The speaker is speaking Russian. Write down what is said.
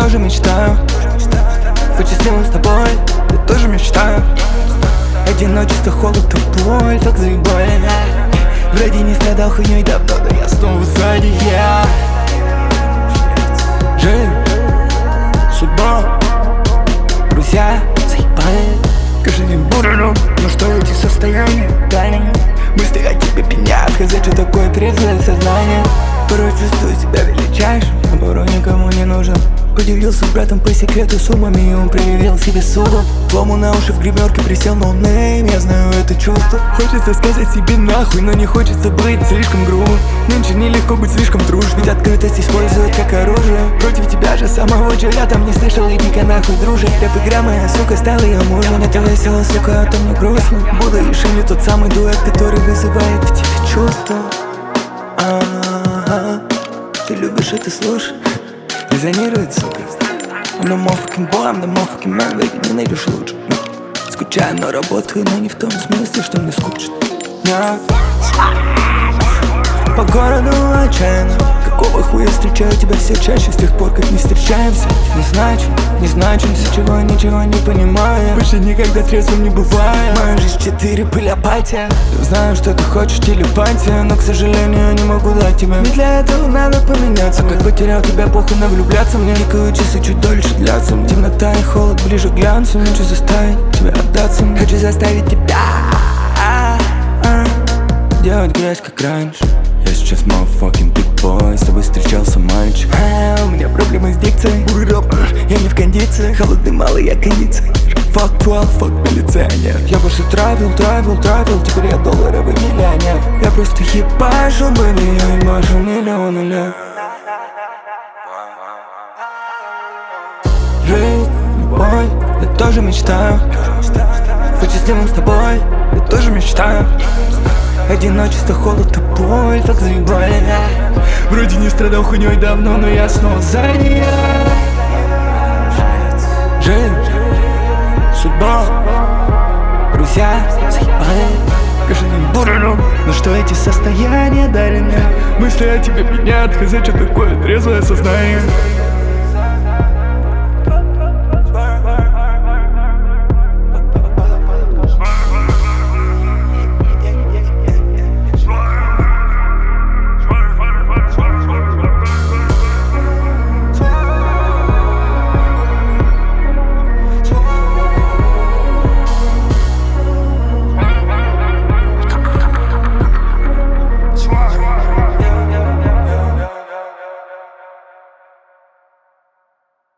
тоже мечтаю быть счастливым с тобой, я тоже мечтаю. Одиночество, холод и боль, так заебали. Вроде не страдал хуйней давно, но я снова сзади. Жизнь, судьба, друзья, заебали. Каждый день бурю, но что эти состояния дальние? Мысли о тебе пенят, сказать, что такое трезвое сознание. Порой чувствую себя величайшим, а порой никому не нужен. Поделился с братом по секрету суммами, и он проявил себе судом. Лому на уши в гримерке присел ноунейм, я знаю это чувство. Хочется сказать себе нахуй, но не хочется быть слишком грубым. Нынче нелегко быть слишком дружным, ведь открытость используют как оружие. Против тебя же самого, че я там не слышал, иди-ка нахуй, друже. Рэп-игра моя, сука, стала ее мужем. Мне то весело, сука, а то мне грустно. Буду решили тот самый дуэт, который вызывает в тебе чувства. Ты любишь это слушать? Резонирует, сука. I'm the motherfucking boy, I'm the motherfucking man, baby, не найдешь лучше. Скучаю, но работаю, но не в том смысле, что мне скучно. По городу отчаянно. Какого хуя встречаю тебя все чаще с тех пор, как не встречаемся? Не значимся, ничего не понимаю. Больше никогда трезвым не бываю. Моя жизнь 4, пыль, апатия. Я знаю, что ты хочешь телепатия, но, к сожалению, не могу дать тебе. Ведь для этого надо поменяться. Как потерял тебя, похуй на влюбляться. Мне тикают часы, чуть дольше длятся. Темнота и холод ближе к глянцу. Хочу заставить тебя отдаться. Хочу заставить тебя делать грязь, как раньше. Я сейчас motherfucking big boy, с тобой встречался мальчик. У меня проблемы с дикцией, я не в кондиции. Холодный малый, я кондиционер. Fuck 12, fuck милиционер. Я больше травил, теперь я долларовый миллионер. Я просто ебашу, были, я ебашу миллионы лет. Жизнь, любовь, я тоже мечтаю быть счастливым с тобой, я тоже мечтаю. Одиночество, холод и боль, так заебали. Вроде не страдал хуйней давно, но я снова сзади. Жизнь, судьба, друзья, заебали. Каждый день бурю, но что эти состояния дали мне? Мысли о тебе пенят, сказать, что такое трезвое сознание.